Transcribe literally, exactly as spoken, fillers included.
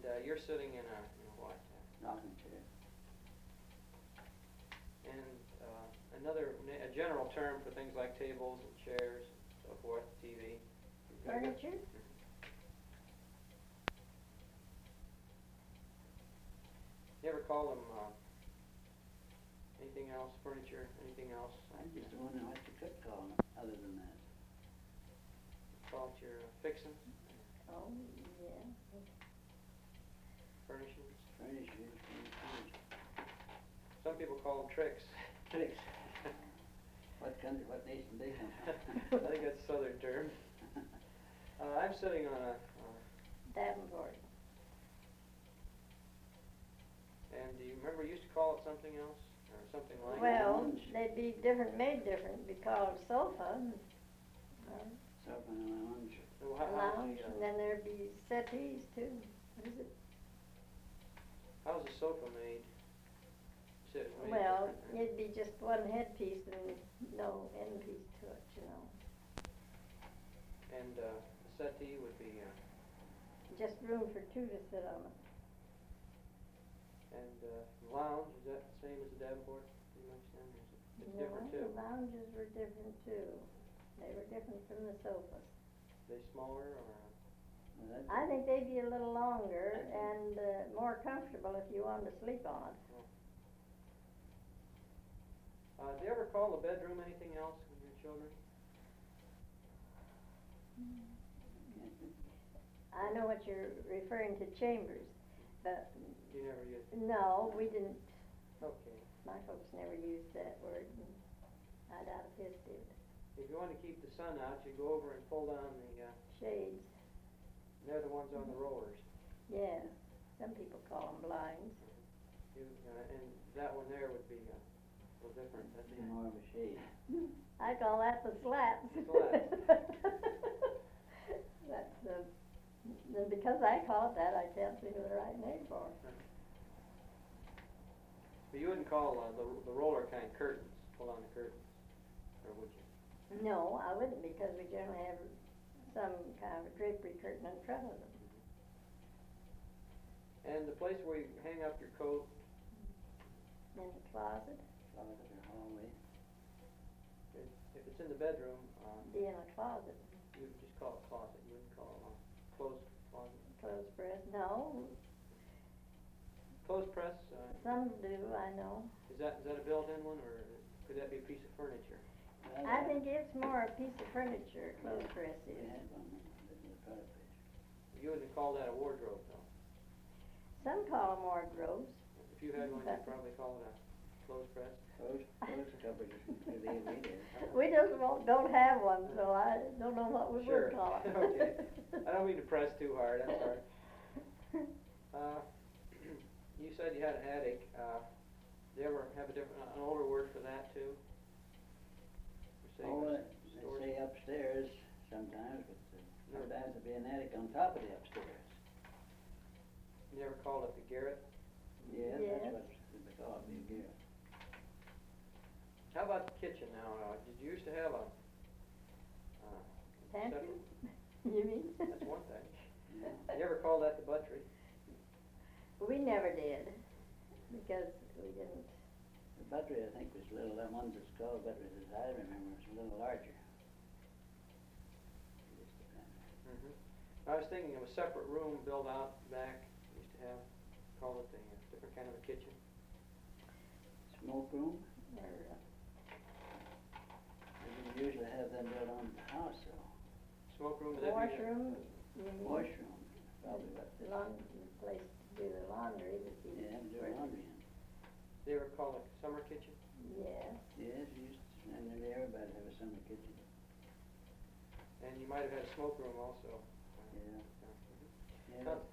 And uh, you're sitting in a, in a what? Rocking chair. And uh, another, na- a general term for things like tables and chairs, so forth, T V. Furniture? You ever call them uh, anything else, furniture, anything else? I just wondering what you could call them other than that. Call it your uh, fixins, Oh, yeah. furnishings. Furnishings, furnishings. Some people call them tricks. Tricks. What country, what nation they come I think that's a southern term. Uh, I'm sitting on a, uh, Davenport. and do you remember you used to call it something else, or something like that? Well, lounge. they'd be different, made different, be called sofa, and, uh, Sofa and a lounge. So how, how's lounge, the, uh, and then there'd be settees too. What is it? how's a sofa made? Sit made Well, different, it'd be just one headpiece and no end piece to it, you know. and uh, a settee would be, uh, Just room for two to sit on it. and uh, lounge, is that the same as the Davenport? Pretty much then, or is it, it's different No, too? the lounges were different too. They were different from the sofas. They smaller or? Uh, Well, that's I think they'd be a little longer I think- and uh, more comfortable if you wanted to sleep on it. uh, do you ever call the bedroom anything else with your children? I know what you're referring to, chambers, but You never use. no, we didn't, Okay. my folks never used that word, and I doubt if his did. If you want to keep the sun out, you go over and pull down the. Uh, Shades, they're the ones on the rollers. yeah, some people call them blinds. You, uh, and that one there would be uh, a little different. That'd be more of a shade. I call that the slats. Slats. That's the, and because I call it that, I can't think of the right name for it. But you wouldn't call uh, the the roller kind curtains, pull down the curtains, or would you? No, I wouldn't, because we generally have some kind of a drapery curtain in front of them. And the place where you hang up your coat, In the closet, Closet or hallway. if, if it's in the bedroom, uh, be in a closet, you would just call it closet. You wouldn't call it a closed closet. clothes press, no, Clothes press. Uh, some do, I know. is that is that a built-in one, or could that be a piece of furniture? Well, I that- think it's more a piece of furniture, clothes press We is. had one, that was a product page. You wouldn't call that a wardrobe, though. Some call them wardrobes. If you had one, you'd probably call it a clothes press. Clothes, clothes cupboard, could be we did. We just won't, don't have one, so I don't know what we Sure. would call it. Okay. I don't mean to press too hard. I'm sorry. Uh, you said you had an attic. Uh, do you ever have a different, an older word for that too? For Oh, saying uh, storage? they say upstairs sometimes, but uh, No. sometimes it'd be an attic on top of the upstairs. You ever called it the garret? Yeah, Yes. that's what they call it, the garret. How about the kitchen now? Uh, did you used to have a uh, Pantry, separate- you mean? That's one thing. Yeah. You ever call that the buttery? We never did, because we didn't, The buttery, I think, was little, that one that's called buttery, as I remember, was a little larger. Just depends. Mm-hmm. I was thinking of a separate room built out back. We used to have, call it the uh, different kind of a kitchen. Smoke room, or, uh, we didn't usually have them built on the house, so. Smoke room, would that be the- washroom, you mean? Washroom, probably what, The laun- the place to do the laundry would be. yeah, do laundry in. They ever call it summer kitchen? Yes, Yes, we used to, and then everybody have a summer kitchen. And you might have had a smoke room also. Yeah. Mhm. Yeah, Now,